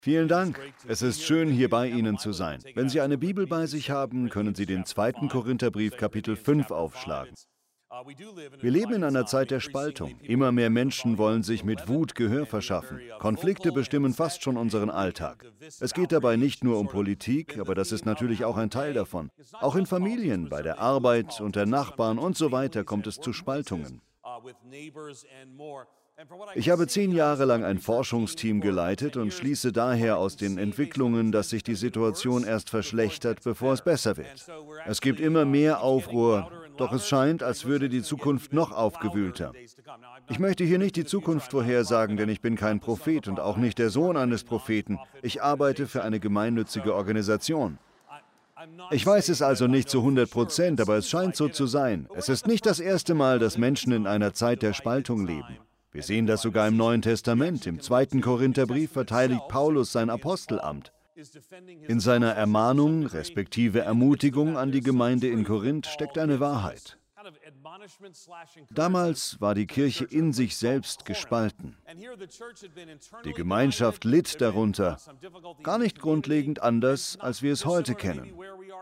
Vielen Dank. Es ist schön, hier bei Ihnen zu sein. Wenn Sie eine Bibel bei sich haben, können Sie den 2. Korintherbrief Kapitel 5 aufschlagen. Wir leben in einer Zeit der Spaltung. Immer mehr Menschen wollen sich mit Wut Gehör verschaffen. Konflikte bestimmen fast schon unseren Alltag. Es geht dabei nicht nur um Politik, aber das ist natürlich auch ein Teil davon. Auch in Familien, bei der Arbeit, unter Nachbarn und so weiter kommt es zu Spaltungen. Ich habe 10 Jahre lang ein Forschungsteam geleitet und schließe daher aus den Entwicklungen, dass sich die Situation erst verschlechtert, bevor es besser wird. Es gibt immer mehr Aufruhr, doch es scheint, als würde die Zukunft noch aufgewühlter. Ich möchte hier nicht die Zukunft vorhersagen, denn ich bin kein Prophet und auch nicht der Sohn eines Propheten. Ich arbeite für eine gemeinnützige Organisation. Ich weiß es also nicht zu 100%, aber es scheint so zu sein. Es ist nicht das erste Mal, dass Menschen in einer Zeit der Spaltung leben. Wir sehen das sogar im Neuen Testament. Im 2. Korintherbrief verteidigt Paulus sein Apostelamt. In seiner Ermahnung, respektive Ermutigung an die Gemeinde in Korinth steckt eine Wahrheit. Damals war die Kirche in sich selbst gespalten. Die Gemeinschaft litt darunter, gar nicht grundlegend anders, als wir es heute kennen.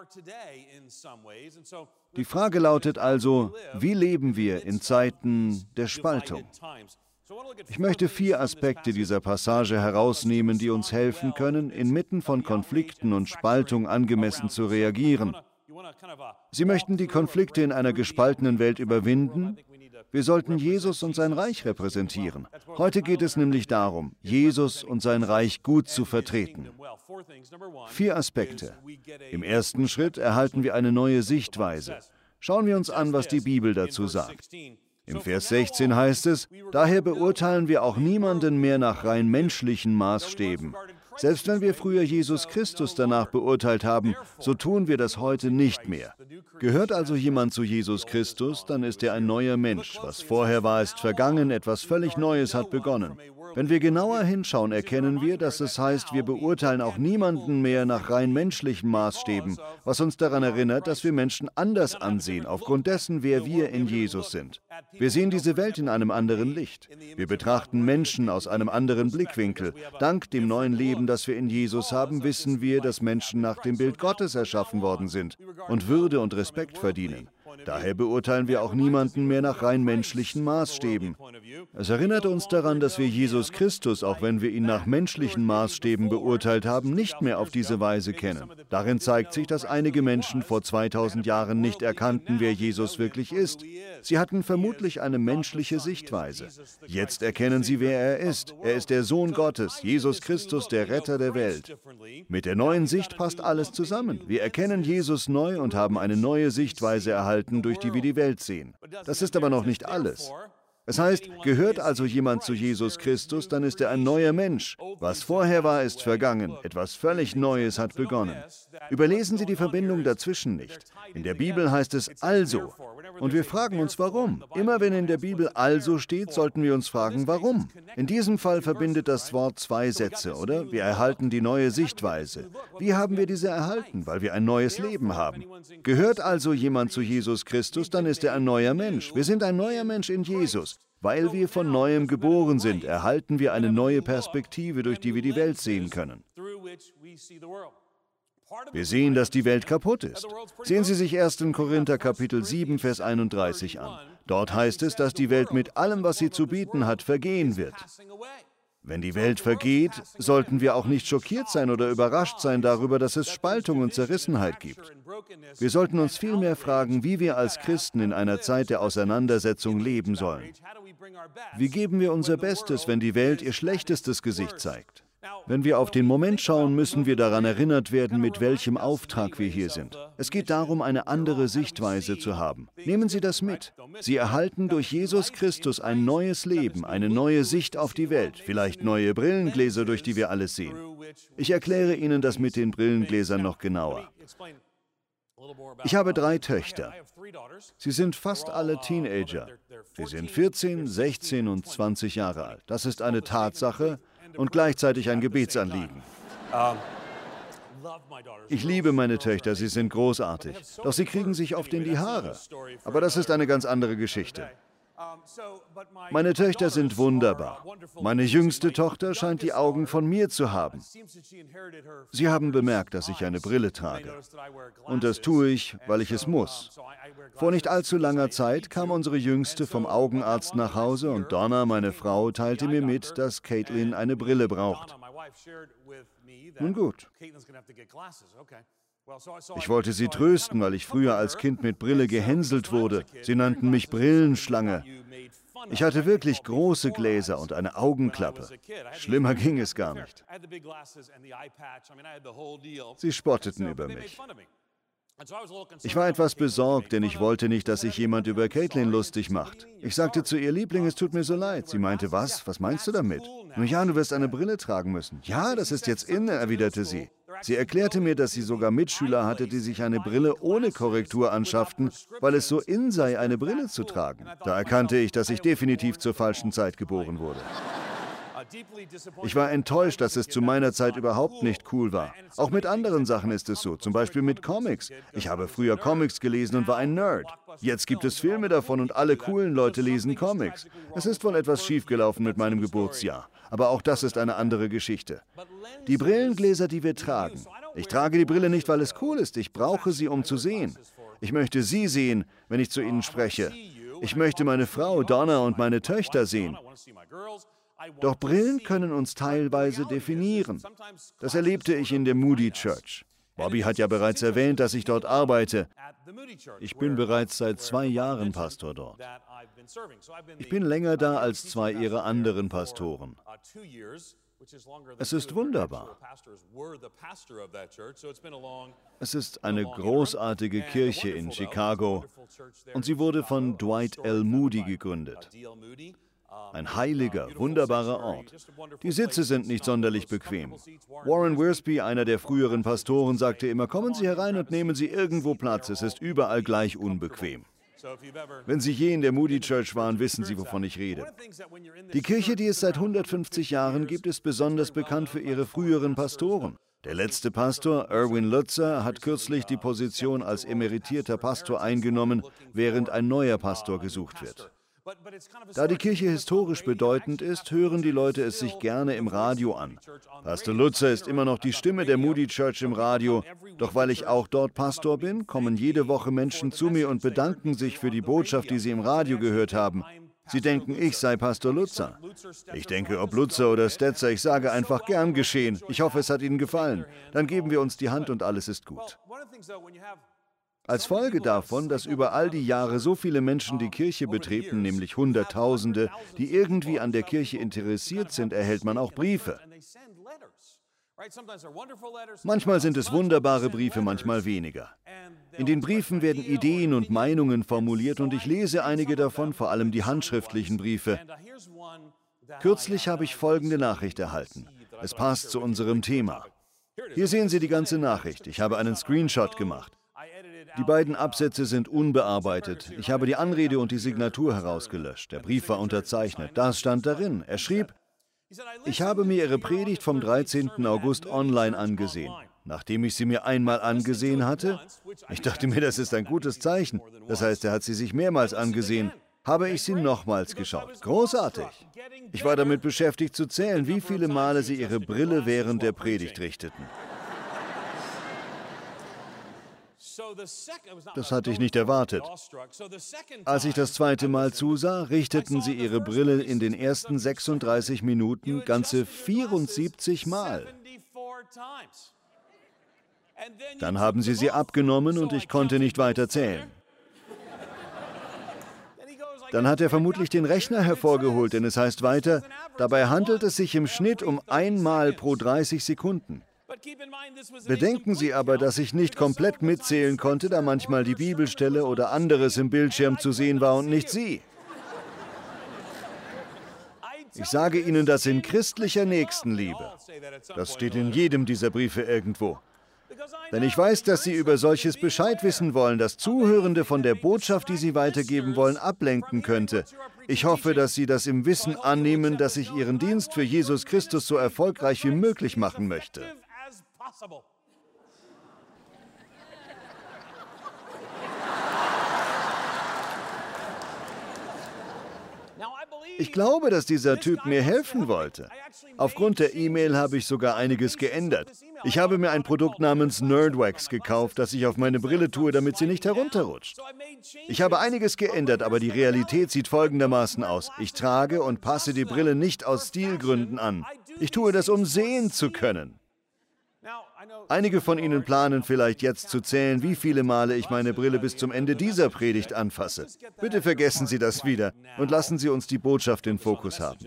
Die Frage lautet also, wie leben wir in Zeiten der Spaltung? Ich möchte 4 Aspekte dieser Passage herausnehmen, die uns helfen können, inmitten von Konflikten und Spaltung angemessen zu reagieren. Sie möchten die Konflikte in einer gespaltenen Welt überwinden. Wir sollten Jesus und sein Reich repräsentieren. Heute geht es nämlich darum, Jesus und sein Reich gut zu vertreten. 4 Aspekte. Im ersten Schritt erhalten wir eine neue Sichtweise. Schauen wir uns an, was die Bibel dazu sagt. Im Vers 16 heißt es, daher beurteilen wir auch niemanden mehr nach rein menschlichen Maßstäben. Selbst wenn wir früher Jesus Christus danach beurteilt haben, so tun wir das heute nicht mehr. Gehört also jemand zu Jesus Christus, dann ist er ein neuer Mensch. Was vorher war, ist vergangen, etwas völlig Neues hat begonnen. Wenn wir genauer hinschauen, erkennen wir, dass es heißt, wir beurteilen auch niemanden mehr nach rein menschlichen Maßstäben, was uns daran erinnert, dass wir Menschen anders ansehen, aufgrund dessen, wer wir in Jesus sind. Wir sehen diese Welt in einem anderen Licht. Wir betrachten Menschen aus einem anderen Blickwinkel. Dank dem neuen Leben, das wir in Jesus haben, wissen wir, dass Menschen nach dem Bild Gottes erschaffen worden sind und Würde und Respekt verdienen. Daher beurteilen wir auch niemanden mehr nach rein menschlichen Maßstäben. Es erinnert uns daran, dass wir Jesus Christus, auch wenn wir ihn nach menschlichen Maßstäben beurteilt haben, nicht mehr auf diese Weise kennen. Darin zeigt sich, dass einige Menschen vor 2000 Jahren nicht erkannten, wer Jesus wirklich ist. Sie hatten vermutlich eine menschliche Sichtweise. Jetzt erkennen sie, wer er ist. Er ist der Sohn Gottes, Jesus Christus, der Retter der Welt. Mit der neuen Sicht passt alles zusammen. Wir erkennen Jesus neu und haben eine neue Sichtweise erhalten, durch die wir die Welt sehen. Das ist aber noch nicht alles. Es heißt, gehört also jemand zu Jesus Christus, dann ist er ein neuer Mensch. Was vorher war, ist vergangen. Etwas völlig Neues hat begonnen. Überlesen Sie die Verbindung dazwischen nicht. In der Bibel heißt es also. Und wir fragen uns, warum. Immer wenn in der Bibel also steht, sollten wir uns fragen, warum. In diesem Fall verbindet das Wort 2 Sätze, oder? Wir erhalten die neue Sichtweise. Wie haben wir diese erhalten? Weil wir ein neues Leben haben. Gehört also jemand zu Jesus Christus, dann ist er ein neuer Mensch. Wir sind ein neuer Mensch in Jesus. Weil wir von Neuem geboren sind, erhalten wir eine neue Perspektive, durch die wir die Welt sehen können. Wir sehen, dass die Welt kaputt ist. Sehen Sie sich 1. Korinther Kapitel 7, Vers 31 an. Dort heißt es, dass die Welt mit allem, was sie zu bieten hat, vergehen wird. Wenn die Welt vergeht, sollten wir auch nicht schockiert sein oder überrascht sein darüber, dass es Spaltung und Zerrissenheit gibt. Wir sollten uns vielmehr fragen, wie wir als Christen in einer Zeit der Auseinandersetzung leben sollen. Wie geben wir unser Bestes, wenn die Welt ihr schlechtestes Gesicht zeigt? Wenn wir auf den Moment schauen, müssen wir daran erinnert werden, mit welchem Auftrag wir hier sind. Es geht darum, eine andere Sichtweise zu haben. Nehmen Sie das mit. Sie erhalten durch Jesus Christus ein neues Leben, eine neue Sicht auf die Welt, vielleicht neue Brillengläser, durch die wir alles sehen. Ich erkläre Ihnen das mit den Brillengläsern noch genauer. Ich habe 3 Töchter. Sie sind fast alle Teenager. Sie sind 14, 16 und 20 Jahre alt. Das ist eine Tatsache und gleichzeitig ein Gebetsanliegen. Ich liebe meine Töchter, sie sind großartig. Doch sie kriegen sich oft in die Haare. Aber das ist eine ganz andere Geschichte. Meine Töchter sind wunderbar. Meine jüngste Tochter scheint die Augen von mir zu haben. Sie haben bemerkt, dass ich eine Brille trage. Und das tue ich, weil ich es muss. Vor nicht allzu langer Zeit kam unsere Jüngste vom Augenarzt nach Hause und Donna, meine Frau, teilte mir mit, dass Caitlin eine Brille braucht. Nun gut. Ich wollte sie trösten, weil ich früher als Kind mit Brille gehänselt wurde. Sie nannten mich Brillenschlange. Ich hatte wirklich große Gläser und eine Augenklappe. Schlimmer ging es gar nicht. Sie spotteten über mich. Ich war etwas besorgt, denn ich wollte nicht, dass sich jemand über Caitlin lustig macht. Ich sagte zu ihr: Liebling, es tut mir so leid. Sie meinte: Was? Was meinst du damit? Nun ja, du wirst eine Brille tragen müssen. Ja, das ist jetzt in, erwiderte sie. Sie erklärte mir, dass sie sogar Mitschüler hatte, die sich eine Brille ohne Korrektur anschafften, weil es so in sei, eine Brille zu tragen. Da erkannte ich, dass ich definitiv zur falschen Zeit geboren wurde. Ich war enttäuscht, dass es zu meiner Zeit überhaupt nicht cool war. Auch mit anderen Sachen ist es so, zum Beispiel mit Comics. Ich habe früher Comics gelesen und war ein Nerd. Jetzt gibt es Filme davon und alle coolen Leute lesen Comics. Es ist wohl etwas schiefgelaufen mit meinem Geburtsjahr. Aber auch das ist eine andere Geschichte. Die Brillengläser, die wir tragen. Ich trage die Brille nicht, weil es cool ist. Ich brauche sie, um zu sehen. Ich möchte Sie sehen, wenn ich zu Ihnen spreche. Ich möchte meine Frau, Donna, und meine Töchter sehen. Doch Brillen können uns teilweise definieren. Das erlebte ich in der Moody Church. Bobby hat ja bereits erwähnt, dass ich dort arbeite. Ich bin bereits seit 2 Jahren Pastor dort. Ich bin länger da als 2 ihrer anderen Pastoren. Es ist wunderbar. Es ist eine großartige Kirche in Chicago und sie wurde von Dwight L. Moody gegründet. Ein heiliger, wunderbarer Ort. Die Sitze sind nicht sonderlich bequem. Warren Wiersbe, einer der früheren Pastoren, sagte immer: Kommen Sie herein und nehmen Sie irgendwo Platz, es ist überall gleich unbequem. Wenn Sie je in der Moody Church waren, wissen Sie, wovon ich rede. Die Kirche, die es seit 150 Jahren gibt, ist besonders bekannt für ihre früheren Pastoren. Der letzte Pastor, Erwin Lutzer, hat kürzlich die Position als emeritierter Pastor eingenommen, während ein neuer Pastor gesucht wird. Da die Kirche historisch bedeutend ist, hören die Leute es sich gerne im Radio an. Pastor Lutzer ist immer noch die Stimme der Moody Church im Radio, doch weil ich auch dort Pastor bin, kommen jede Woche Menschen zu mir und bedanken sich für die Botschaft, die sie im Radio gehört haben. Sie denken, ich sei Pastor Lutzer. Ich denke, ob Lutzer oder Stetzer, ich sage einfach: gern geschehen. Ich hoffe, es hat Ihnen gefallen. Dann geben wir uns die Hand und alles ist gut. Als Folge davon, dass über all die Jahre so viele Menschen die Kirche betreten, nämlich Hunderttausende, die irgendwie an der Kirche interessiert sind, erhält man auch Briefe. Manchmal sind es wunderbare Briefe, manchmal weniger. In den Briefen werden Ideen und Meinungen formuliert und ich lese einige davon, vor allem die handschriftlichen Briefe. Kürzlich habe ich folgende Nachricht erhalten. Es passt zu unserem Thema. Hier sehen Sie die ganze Nachricht. Ich habe einen Screenshot gemacht. Die beiden Absätze sind unbearbeitet. Ich habe die Anrede und die Signatur herausgelöscht. Der Brief war unterzeichnet. Das stand darin. Er schrieb: Ich habe mir Ihre Predigt vom 13. August online angesehen. Nachdem ich sie mir einmal angesehen hatte, ich dachte mir, das ist ein gutes Zeichen. Das heißt, er hat sie sich mehrmals angesehen. Habe ich sie nochmals geschaut. Großartig. Ich war damit beschäftigt zu zählen, wie viele Male sie ihre Brille während der Predigt richteten. Das hatte ich nicht erwartet. Als ich das zweite Mal zusah, richteten sie ihre Brille in den ersten 36 Minuten ganze 74 Mal. Dann haben sie abgenommen und ich konnte nicht weiter zählen. Dann hat er vermutlich den Rechner hervorgeholt, denn es heißt weiter: Dabei handelt es sich im Schnitt um 1 Mal pro 30 Sekunden. Bedenken Sie aber, dass ich nicht komplett mitzählen konnte, da manchmal die Bibelstelle oder anderes im Bildschirm zu sehen war und nicht Sie. Ich sage Ihnen das in christlicher Nächstenliebe. Das steht in jedem dieser Briefe irgendwo. Denn ich weiß, dass Sie über solches Bescheid wissen wollen, dass Zuhörende von der Botschaft, die Sie weitergeben wollen, ablenken könnte. Ich hoffe, dass Sie das im Wissen annehmen, dass ich Ihren Dienst für Jesus Christus so erfolgreich wie möglich machen möchte. Ich glaube, dass dieser Typ mir helfen wollte. Aufgrund der E-Mail habe ich sogar einiges geändert. Ich habe mir ein Produkt namens Nerdwax gekauft, das ich auf meine Brille tue, damit sie nicht herunterrutscht. Ich habe einiges geändert, aber die Realität sieht folgendermaßen aus. Ich trage und passe die Brille nicht aus Stilgründen an. Ich tue das, um sehen zu können. Einige von Ihnen planen vielleicht jetzt zu zählen, wie viele Male ich meine Brille bis zum Ende dieser Predigt anfasse. Bitte vergessen Sie das wieder und lassen Sie uns die Botschaft in Fokus haben.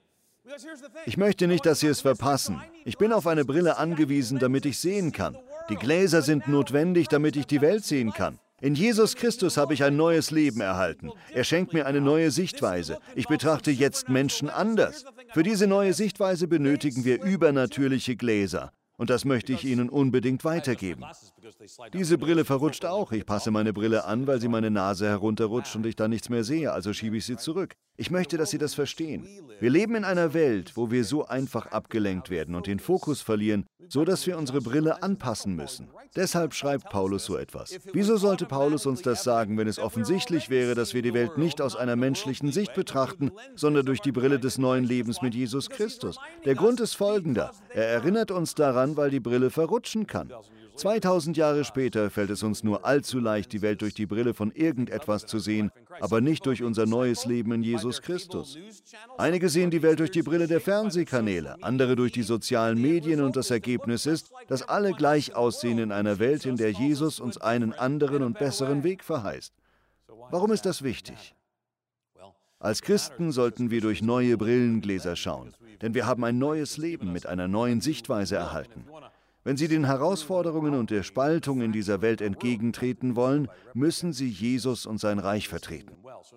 Ich möchte nicht, dass Sie es verpassen. Ich bin auf eine Brille angewiesen, damit ich sehen kann. Die Gläser sind notwendig, damit ich die Welt sehen kann. In Jesus Christus habe ich ein neues Leben erhalten. Er schenkt mir eine neue Sichtweise. Ich betrachte jetzt Menschen anders. Für diese neue Sichtweise benötigen wir übernatürliche Gläser. Und das möchte ich Ihnen unbedingt weitergeben. Diese Brille verrutscht auch. Ich passe meine Brille an, weil sie meine Nase herunterrutscht und ich dann nichts mehr sehe, also schiebe ich sie zurück. Ich möchte, dass Sie das verstehen. Wir leben in einer Welt, wo wir so einfach abgelenkt werden und den Fokus verlieren, so dass wir unsere Brille anpassen müssen. Deshalb schreibt Paulus so etwas. Wieso sollte Paulus uns das sagen, wenn es offensichtlich wäre, dass wir die Welt nicht aus einer menschlichen Sicht betrachten, sondern durch die Brille des neuen Lebens mit Jesus Christus? Der Grund ist folgender. Er erinnert uns daran, weil die Brille verrutschen kann. 2000 Jahre später fällt es uns nur allzu leicht, die Welt durch die Brille von irgendetwas zu sehen, aber nicht durch unser neues Leben in Jesus Christus. Einige sehen die Welt durch die Brille der Fernsehkanäle, andere durch die sozialen Medien und das Ergebnis ist, dass alle gleich aussehen in einer Welt, in der Jesus uns einen anderen und besseren Weg verheißt. Warum ist das wichtig? Als Christen sollten wir durch neue Brillengläser schauen, denn wir haben ein neues Leben mit einer neuen Sichtweise erhalten. Wenn Sie den Herausforderungen und der Spaltung in dieser Welt entgegentreten wollen, müssen Sie Jesus und sein Reich vertreten.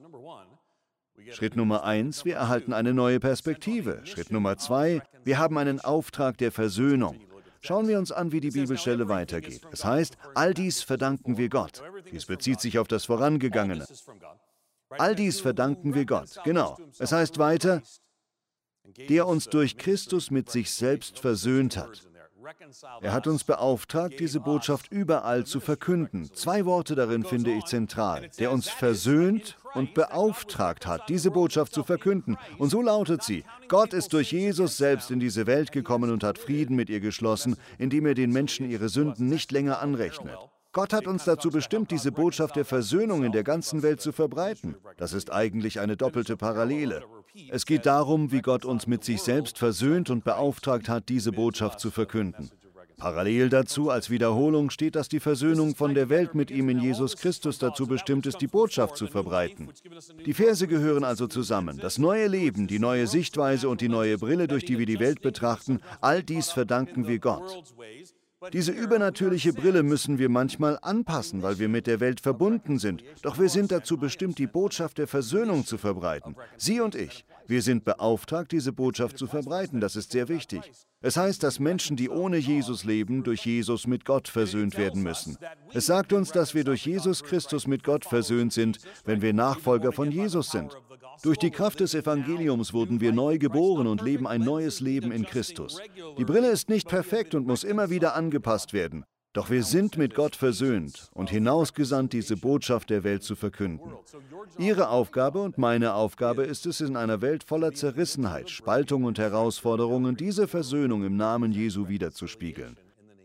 Schritt Nummer 1, wir erhalten eine neue Perspektive. Schritt Nummer 2, wir haben einen Auftrag der Versöhnung. Schauen wir uns an, wie die Bibelstelle weitergeht. Es heißt, all dies verdanken wir Gott. Dies bezieht sich auf das Vorangegangene. All dies verdanken wir Gott. Genau. Es heißt weiter, der uns durch Christus mit sich selbst versöhnt hat. Er hat uns beauftragt, diese Botschaft überall zu verkünden. 2 Worte darin finde ich zentral. Der uns versöhnt und beauftragt hat, diese Botschaft zu verkünden. Und so lautet sie: Gott ist durch Jesus selbst in diese Welt gekommen und hat Frieden mit ihr geschlossen, indem er den Menschen ihre Sünden nicht länger anrechnet. Gott hat uns dazu bestimmt, diese Botschaft der Versöhnung in der ganzen Welt zu verbreiten. Das ist eigentlich eine doppelte Parallele. Es geht darum, wie Gott uns mit sich selbst versöhnt und beauftragt hat, diese Botschaft zu verkünden. Parallel dazu, als Wiederholung, steht, dass die Versöhnung von der Welt mit ihm in Jesus Christus dazu bestimmt ist, die Botschaft zu verbreiten. Die Verse gehören also zusammen. Das neue Leben, die neue Sichtweise und die neue Brille, durch die wir die Welt betrachten, all dies verdanken wir Gott. Diese übernatürliche Brille müssen wir manchmal anpassen, weil wir mit der Welt verbunden sind. Doch wir sind dazu bestimmt, die Botschaft der Versöhnung zu verbreiten. Sie und ich, wir sind beauftragt, diese Botschaft zu verbreiten. Das ist sehr wichtig. Es heißt, dass Menschen, die ohne Jesus leben, durch Jesus mit Gott versöhnt werden müssen. Es sagt uns, dass wir durch Jesus Christus mit Gott versöhnt sind, wenn wir Nachfolger von Jesus sind. Durch die Kraft des Evangeliums wurden wir neu geboren und leben ein neues Leben in Christus. Die Brille ist nicht perfekt und muss immer wieder angepasst werden. Doch wir sind mit Gott versöhnt und hinausgesandt, diese Botschaft der Welt zu verkünden. Ihre Aufgabe und meine Aufgabe ist es, in einer Welt voller Zerrissenheit, Spaltung und Herausforderungen, diese Versöhnung im Namen Jesu widerzuspiegeln.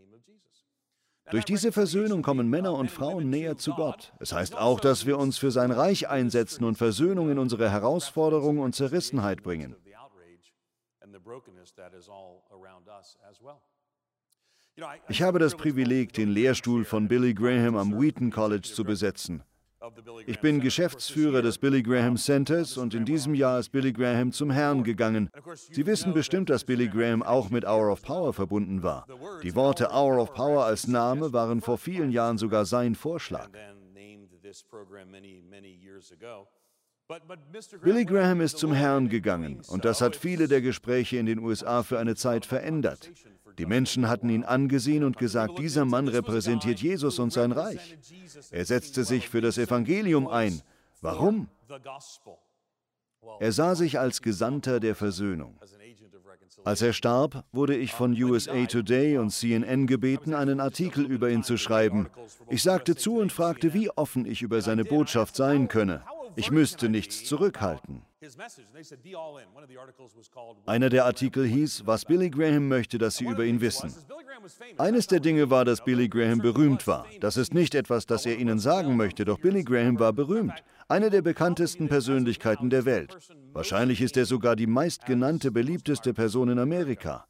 Durch diese Versöhnung kommen Männer und Frauen näher zu Gott. Es heißt auch, dass wir uns für sein Reich einsetzen und Versöhnung in unsere Herausforderungen und Zerrissenheit bringen. Ich habe das Privileg, den Lehrstuhl von Billy Graham am Wheaton College zu besetzen. Ich bin Geschäftsführer des Billy Graham Centers und in diesem Jahr ist Billy Graham zum Herrn gegangen. Sie wissen bestimmt, dass Billy Graham auch mit Hour of Power verbunden war. Die Worte Hour of Power als Name waren vor vielen Jahren sogar sein Vorschlag. Billy Graham ist zum Herrn gegangen und das hat viele der Gespräche in den USA für eine Zeit verändert. Die Menschen hatten ihn angesehen und gesagt, dieser Mann repräsentiert Jesus und sein Reich. Er setzte sich für das Evangelium ein. Warum? Er sah sich als Gesandter der Versöhnung. Als er starb, wurde ich von USA Today und CNN gebeten, einen Artikel über ihn zu schreiben. Ich sagte zu und fragte, wie offen ich über seine Botschaft sein könne. Ich müsste nichts zurückhalten. Einer der Artikel hieß, was Billy Graham möchte, dass Sie über ihn wissen. Eines der Dinge war, dass Billy Graham berühmt war. Das ist nicht etwas, das er Ihnen sagen möchte, doch Billy Graham war berühmt. Eine der bekanntesten Persönlichkeiten der Welt. Wahrscheinlich ist er sogar die meistgenannte, beliebteste Person in Amerika.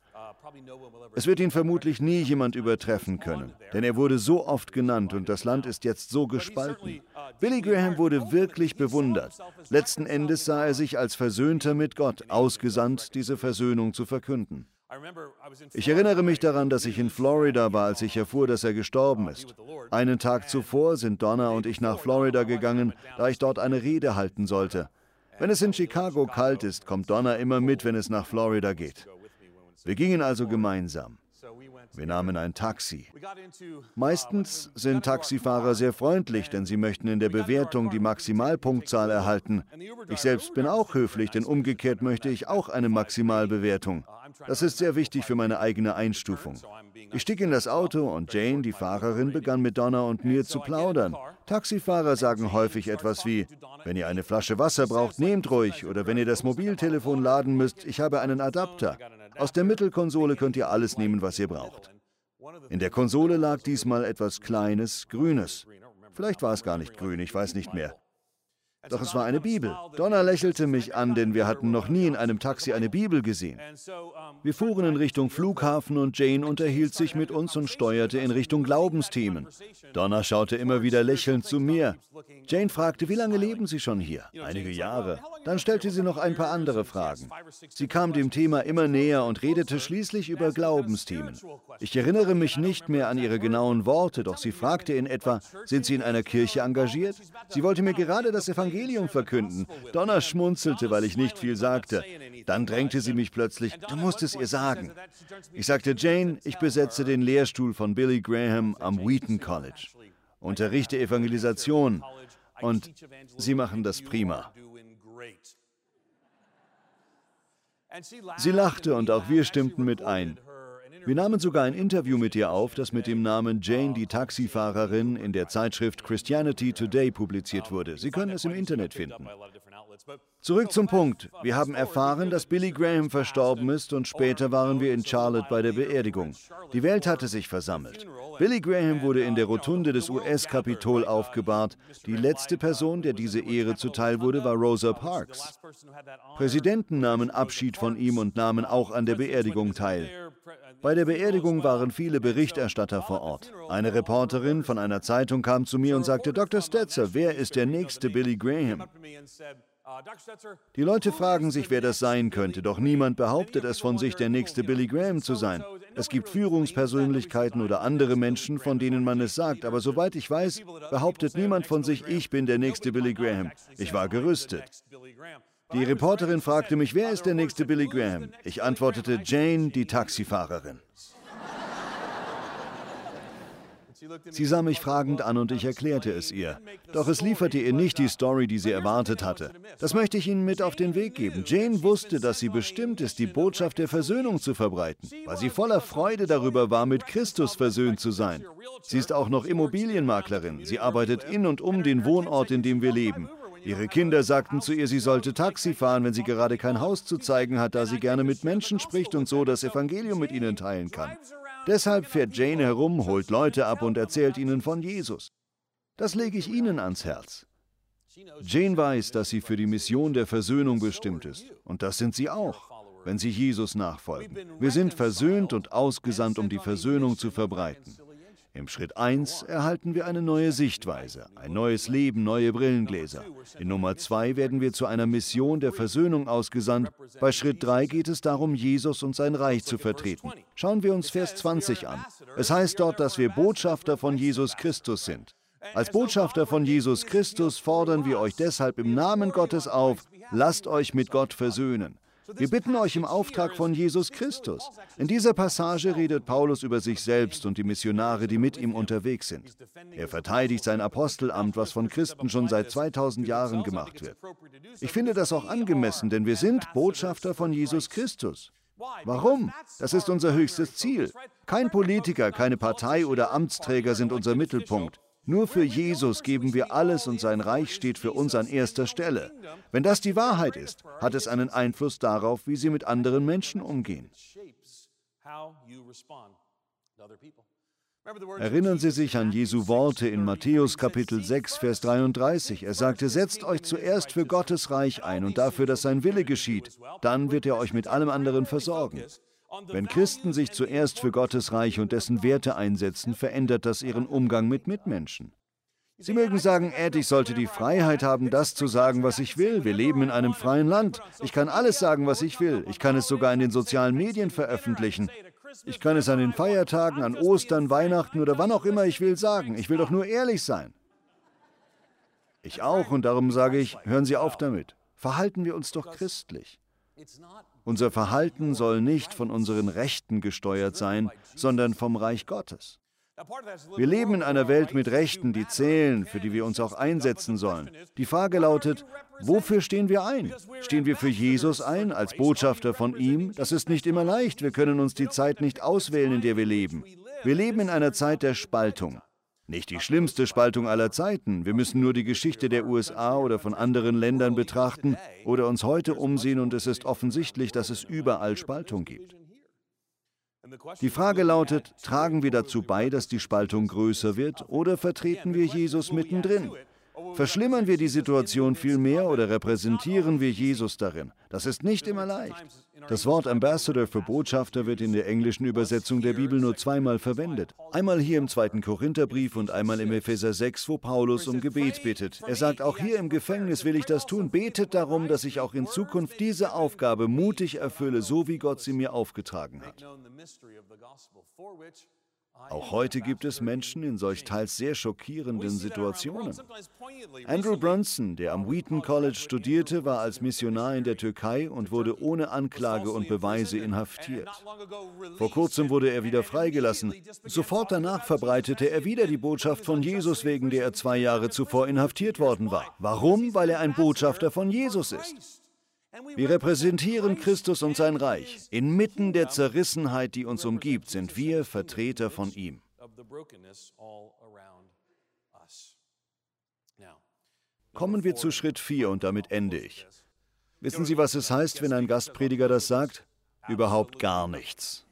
Es wird ihn vermutlich nie jemand übertreffen können, denn er wurde so oft genannt und das Land ist jetzt so gespalten. Billy Graham wurde wirklich bewundert. Letzten Endes sah er sich als Versöhnter mit Gott, ausgesandt, diese Versöhnung zu verkünden. Ich erinnere mich daran, dass ich in Florida war, als ich erfuhr, dass er gestorben ist. Einen Tag zuvor sind Donna und ich nach Florida gegangen, da ich dort eine Rede halten sollte. Wenn es in Chicago kalt ist, kommt Donna immer mit, wenn es nach Florida geht. Wir gingen also gemeinsam. Wir nahmen ein Taxi. Meistens sind Taxifahrer sehr freundlich, denn sie möchten in der Bewertung die Maximalpunktzahl erhalten. Ich selbst bin auch höflich, denn umgekehrt möchte ich auch eine Maximalbewertung. Das ist sehr wichtig für meine eigene Einstufung. Ich stieg in das Auto und Jane, die Fahrerin, begann mit Donna und mir zu plaudern. Taxifahrer sagen häufig etwas wie, wenn ihr eine Flasche Wasser braucht, nehmt ruhig, oder wenn ihr das Mobiltelefon laden müsst, ich habe einen Adapter. Aus der Mittelkonsole könnt ihr alles nehmen, was ihr braucht. In der Konsole lag diesmal etwas Kleines, Grünes. Vielleicht war es gar nicht grün, ich weiß nicht mehr. Doch es war eine Bibel. Donna lächelte mich an, denn wir hatten noch nie in einem Taxi eine Bibel gesehen. Wir fuhren in Richtung Flughafen und Jane unterhielt sich mit uns und steuerte in Richtung Glaubensthemen. Donna schaute immer wieder lächelnd zu mir. Jane fragte, wie lange leben Sie schon hier? Einige Jahre. Dann stellte sie noch ein paar andere Fragen. Sie kam dem Thema immer näher und redete schließlich über Glaubensthemen. Ich erinnere mich nicht mehr an ihre genauen Worte, doch sie fragte in etwa, sind Sie in einer Kirche engagiert? Sie wollte mir gerade das Evangelium verkünden. Donna schmunzelte, weil ich nicht viel sagte. Dann drängte sie mich plötzlich, du musst es ihr sagen. Ich sagte, Jane, ich besetze den Lehrstuhl von Billy Graham am Wheaton College, unterrichte Evangelisation und Sie machen das prima. Sie lachte und auch wir stimmten mit ein. Wir nahmen sogar ein Interview mit ihr auf, das mit dem Namen Jane, die Taxifahrerin, in der Zeitschrift Christianity Today publiziert wurde. Sie können es im Internet finden. Zurück zum Punkt. Wir haben erfahren, dass Billy Graham verstorben ist und später waren wir in Charlotte bei der Beerdigung. Die Welt hatte sich versammelt. Billy Graham wurde in der Rotunde des US-Kapitol aufgebahrt. Die letzte Person, der diese Ehre zuteil wurde, war Rosa Parks. Präsidenten nahmen Abschied von ihm und nahmen auch an der Beerdigung teil. Bei der Beerdigung waren viele Berichterstatter vor Ort. Eine Reporterin von einer Zeitung kam zu mir und sagte, Dr. Stetzer, wer ist der nächste Billy Graham? Die Leute fragen sich, wer das sein könnte, doch niemand behauptet es von sich, der nächste Billy Graham zu sein. Es gibt Führungspersönlichkeiten oder andere Menschen, von denen man es sagt, aber soweit ich weiß, behauptet niemand von sich, ich bin der nächste Billy Graham. Ich war gerüstet. Die Reporterin fragte mich, wer ist der nächste Billy Graham? Ich antwortete, Jane, die Taxifahrerin. Sie sah mich fragend an und ich erklärte es ihr. Doch es lieferte ihr nicht die Story, die sie erwartet hatte. Das möchte ich Ihnen mit auf den Weg geben. Jane wusste, dass sie bestimmt ist, die Botschaft der Versöhnung zu verbreiten, weil sie voller Freude darüber war, mit Christus versöhnt zu sein. Sie ist auch noch Immobilienmaklerin. Sie arbeitet in und um den Wohnort, in dem wir leben. Ihre Kinder sagten zu ihr, sie sollte Taxi fahren, wenn sie gerade kein Haus zu zeigen hat, da sie gerne mit Menschen spricht und so das Evangelium mit ihnen teilen kann. Deshalb fährt Jane herum, holt Leute ab und erzählt ihnen von Jesus. Das lege ich Ihnen ans Herz. Jane weiß, dass sie für die Mission der Versöhnung bestimmt ist. Und das sind Sie auch, wenn Sie Jesus nachfolgen. Wir sind versöhnt und ausgesandt, um die Versöhnung zu verbreiten. Im Schritt 1 erhalten wir eine neue Sichtweise, ein neues Leben, neue Brillengläser. In Nummer 2 werden wir zu einer Mission der Versöhnung ausgesandt. Bei Schritt 3 geht es darum, Jesus und sein Reich zu vertreten. Schauen wir uns Vers 20 an. Es heißt dort, dass wir Botschafter von Jesus Christus sind. Als Botschafter von Jesus Christus fordern wir euch deshalb im Namen Gottes auf, lasst euch mit Gott versöhnen. Wir bitten euch im Auftrag von Jesus Christus. In dieser Passage redet Paulus über sich selbst und die Missionare, die mit ihm unterwegs sind. Er verteidigt sein Apostelamt, was von Christen schon seit 2000 Jahren gemacht wird. Ich finde das auch angemessen, denn wir sind Botschafter von Jesus Christus. Warum? Das ist unser höchstes Ziel. Kein Politiker, keine Partei oder Amtsträger sind unser Mittelpunkt. Nur für Jesus geben wir alles und sein Reich steht für uns an erster Stelle. Wenn das die Wahrheit ist, hat es einen Einfluss darauf, wie Sie mit anderen Menschen umgehen. Erinnern Sie sich an Jesu Worte in Matthäus Kapitel 6, Vers 33. Er sagte, setzt euch zuerst für Gottes Reich ein und dafür, dass sein Wille geschieht. Dann wird er euch mit allem anderen versorgen. Wenn Christen sich zuerst für Gottes Reich und dessen Werte einsetzen, verändert das ihren Umgang mit Mitmenschen. Sie mögen sagen, Ed, ich sollte die Freiheit haben, das zu sagen, was ich will. Wir leben in einem freien Land. Ich kann alles sagen, was ich will. Ich kann es sogar in den sozialen Medien veröffentlichen. Ich kann es an den Feiertagen, an Ostern, Weihnachten oder wann auch immer ich will sagen. Ich will doch nur ehrlich sein. Ich auch, und darum sage ich, hören Sie auf damit. Verhalten wir uns doch christlich. Unser Verhalten soll nicht von unseren Rechten gesteuert sein, sondern vom Reich Gottes. Wir leben in einer Welt mit Rechten, die zählen, für die wir uns auch einsetzen sollen. Die Frage lautet, wofür stehen wir ein? Stehen wir für Jesus ein, als Botschafter von ihm? Das ist nicht immer leicht. Wir können uns die Zeit nicht auswählen, in der wir leben. Wir leben in einer Zeit der Spaltung. Nicht die schlimmste Spaltung aller Zeiten. Wir müssen nur die Geschichte der USA oder von anderen Ländern betrachten oder uns heute umsehen und es ist offensichtlich, dass es überall Spaltung gibt. Die Frage lautet, tragen wir dazu bei, dass die Spaltung größer wird, oder vertreten wir Jesus mittendrin? Verschlimmern wir die Situation viel mehr oder repräsentieren wir Jesus darin? Das ist nicht immer leicht. Das Wort Ambassador für Botschafter wird in der englischen Übersetzung der Bibel nur zweimal verwendet. Einmal hier im 2. Korintherbrief und einmal im Epheser 6, wo Paulus um Gebet bittet. Er sagt, auch hier im Gefängnis will ich das tun. Betet darum, dass ich auch in Zukunft diese Aufgabe mutig erfülle, so wie Gott sie mir aufgetragen hat. Auch heute gibt es Menschen in solch teils sehr schockierenden Situationen. Andrew Brunson, der am Wheaton College studierte, war als Missionar in der Türkei und wurde ohne Anklage und Beweise inhaftiert. Vor kurzem wurde er wieder freigelassen. Sofort danach verbreitete er wieder die Botschaft von Jesus, wegen der er 2 Jahre zuvor inhaftiert worden war. Warum? Weil er ein Botschafter von Jesus ist. Wir repräsentieren Christus und sein Reich. Inmitten der Zerrissenheit, die uns umgibt, sind wir Vertreter von ihm. Kommen wir zu Schritt 4 und damit ende ich. Wissen Sie, was es heißt, wenn ein Gastprediger das sagt? Überhaupt gar nichts.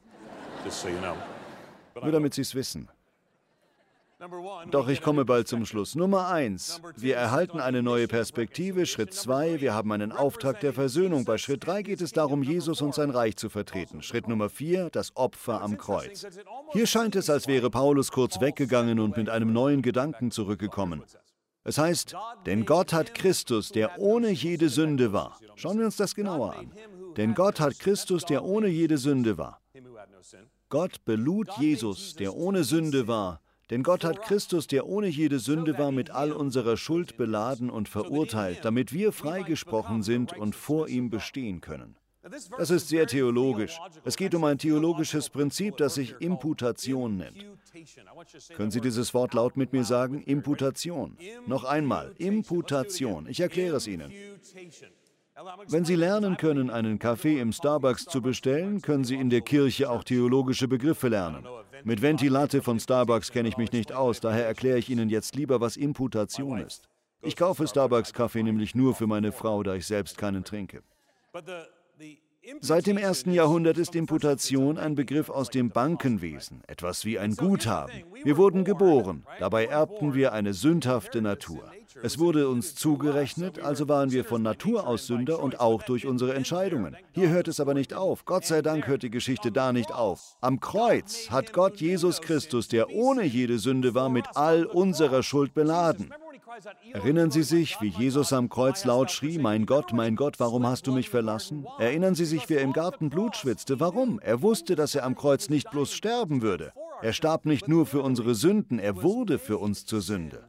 Nur damit Sie es wissen. Doch ich komme bald zum Schluss. Nummer 1, wir erhalten eine neue Perspektive. Schritt 2, wir haben einen Auftrag der Versöhnung. Bei Schritt 3 geht es darum, Jesus und sein Reich zu vertreten. Schritt Nummer 4, das Opfer am Kreuz. Hier scheint es, als wäre Paulus kurz weggegangen und mit einem neuen Gedanken zurückgekommen. Es heißt, denn Gott hat Christus, der ohne jede Sünde war. Schauen wir uns das genauer an. Denn Gott hat Christus, der ohne jede Sünde war. Gott belud Jesus, der ohne Sünde war. Denn Gott hat Christus, der ohne jede Sünde war, mit all unserer Schuld beladen und verurteilt, damit wir freigesprochen sind und vor ihm bestehen können. Das ist sehr theologisch. Es geht um ein theologisches Prinzip, das sich Imputation nennt. Können Sie dieses Wort laut mit mir sagen? Imputation. Noch einmal, Imputation. Ich erkläre es Ihnen. Wenn Sie lernen können, einen Kaffee im Starbucks zu bestellen, können Sie in der Kirche auch theologische Begriffe lernen. Mit Ventilatte von Starbucks kenne ich mich nicht aus, daher erkläre ich Ihnen jetzt lieber, was Imputation ist. Ich kaufe Starbucks-Kaffee nämlich nur für meine Frau, da ich selbst keinen trinke. Seit dem 1. Jahrhundert ist Imputation ein Begriff aus dem Bankenwesen, etwas wie ein Guthaben. Wir wurden geboren, dabei erbten wir eine sündhafte Natur. Es wurde uns zugerechnet, also waren wir von Natur aus Sünder und auch durch unsere Entscheidungen. Hier hört es aber nicht auf. Gott sei Dank hört die Geschichte da nicht auf. Am Kreuz hat Gott Jesus Christus, der ohne jede Sünde war, mit all unserer Schuld beladen. Erinnern Sie sich, wie Jesus am Kreuz laut schrie, mein Gott, warum hast du mich verlassen? Erinnern Sie sich, wie er im Garten Blut schwitzte? Warum? Er wusste, dass er am Kreuz nicht bloß sterben würde. Er starb nicht nur für unsere Sünden, er wurde für uns zur Sünde.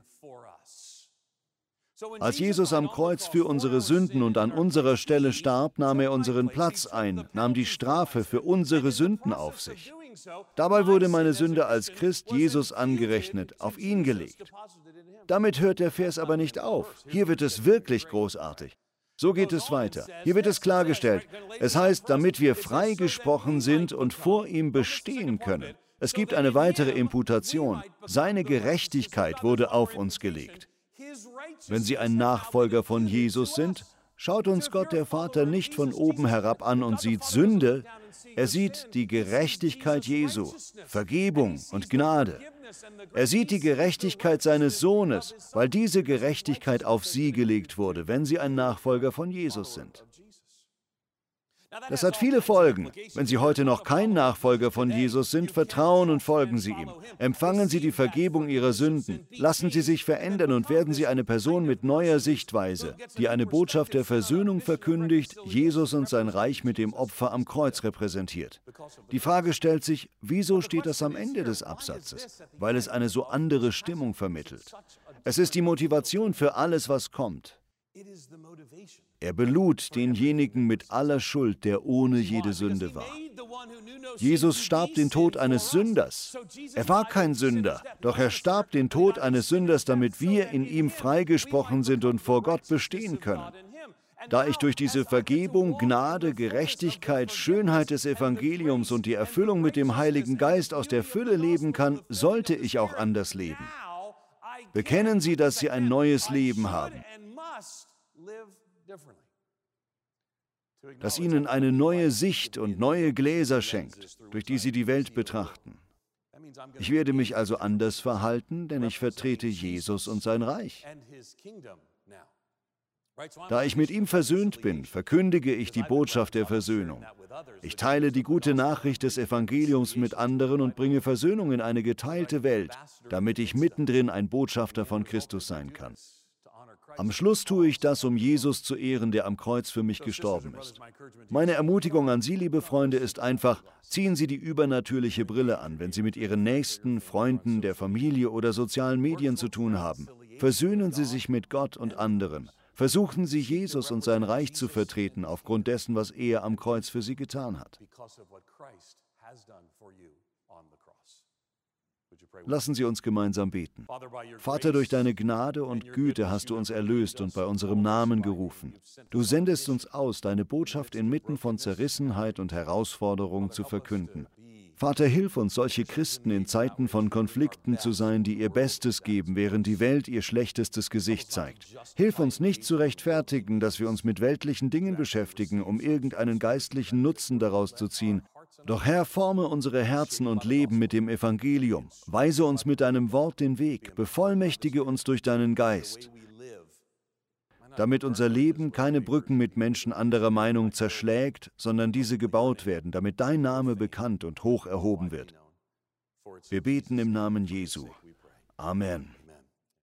Als Jesus am Kreuz für unsere Sünden und an unserer Stelle starb, nahm er unseren Platz ein, nahm die Strafe für unsere Sünden auf sich. Dabei wurde meine Sünde als Christ Jesus angerechnet, auf ihn gelegt. Damit hört der Vers aber nicht auf. Hier wird es wirklich großartig. So geht es weiter. Hier wird es klargestellt. Es heißt, damit wir freigesprochen sind und vor ihm bestehen können. Es gibt eine weitere Imputation. Seine Gerechtigkeit wurde auf uns gelegt. Wenn Sie ein Nachfolger von Jesus sind, schaut uns Gott der Vater nicht von oben herab an und sieht Sünde. Er sieht die Gerechtigkeit Jesu, Vergebung und Gnade. Er sieht die Gerechtigkeit seines Sohnes, weil diese Gerechtigkeit auf Sie gelegt wurde, wenn Sie ein Nachfolger von Jesus sind. Das hat viele Folgen. Wenn Sie heute noch kein Nachfolger von Jesus sind, vertrauen und folgen Sie ihm. Empfangen Sie die Vergebung Ihrer Sünden. Lassen Sie sich verändern und werden Sie eine Person mit neuer Sichtweise, die eine Botschaft der Versöhnung verkündigt, Jesus und sein Reich mit dem Opfer am Kreuz repräsentiert. Die Frage stellt sich, wieso steht das am Ende des Absatzes? Weil es eine so andere Stimmung vermittelt. Es ist die Motivation für alles, was kommt. Er belud denjenigen mit aller Schuld, der ohne jede Sünde war. Jesus starb den Tod eines Sünders. Er war kein Sünder, doch er starb den Tod eines Sünders, damit wir in ihm freigesprochen sind und vor Gott bestehen können. Da ich durch diese Vergebung, Gnade, Gerechtigkeit, Schönheit des Evangeliums und die Erfüllung mit dem Heiligen Geist aus der Fülle leben kann, sollte ich auch anders leben. Bekennen Sie, dass Sie ein neues Leben haben, das Ihnen eine neue Sicht und neue Gläser schenkt, durch die Sie die Welt betrachten. Ich werde mich also anders verhalten, denn ich vertrete Jesus und sein Reich. Da ich mit ihm versöhnt bin, verkündige ich die Botschaft der Versöhnung. Ich teile die gute Nachricht des Evangeliums mit anderen und bringe Versöhnung in eine geteilte Welt, damit ich mittendrin ein Botschafter von Christus sein kann. Am Schluss tue ich das, um Jesus zu ehren, der am Kreuz für mich gestorben ist. Meine Ermutigung an Sie, liebe Freunde, ist einfach, ziehen Sie die übernatürliche Brille an, wenn Sie mit Ihren Nächsten, Freunden, der Familie oder sozialen Medien zu tun haben. Versöhnen Sie sich mit Gott und anderen. Versuchen Sie, Jesus und sein Reich zu vertreten, aufgrund dessen, was er am Kreuz für Sie getan hat. Lassen Sie uns gemeinsam beten. Vater, durch deine Gnade und Güte hast du uns erlöst und bei unserem Namen gerufen. Du sendest uns aus, deine Botschaft inmitten von Zerrissenheit und Herausforderung zu verkünden. Vater, hilf uns, solche Christen in Zeiten von Konflikten zu sein, die ihr Bestes geben, während die Welt ihr schlechtestes Gesicht zeigt. Hilf uns nicht zu rechtfertigen, dass wir uns mit weltlichen Dingen beschäftigen, um irgendeinen geistlichen Nutzen daraus zu ziehen. Doch Herr, forme unsere Herzen und Leben mit dem Evangelium. Weise uns mit deinem Wort den Weg, bevollmächtige uns durch deinen Geist, damit unser Leben keine Brücken mit Menschen anderer Meinung zerschlägt, sondern diese gebaut werden, damit dein Name bekannt und hoch erhoben wird. Wir beten im Namen Jesu. Amen.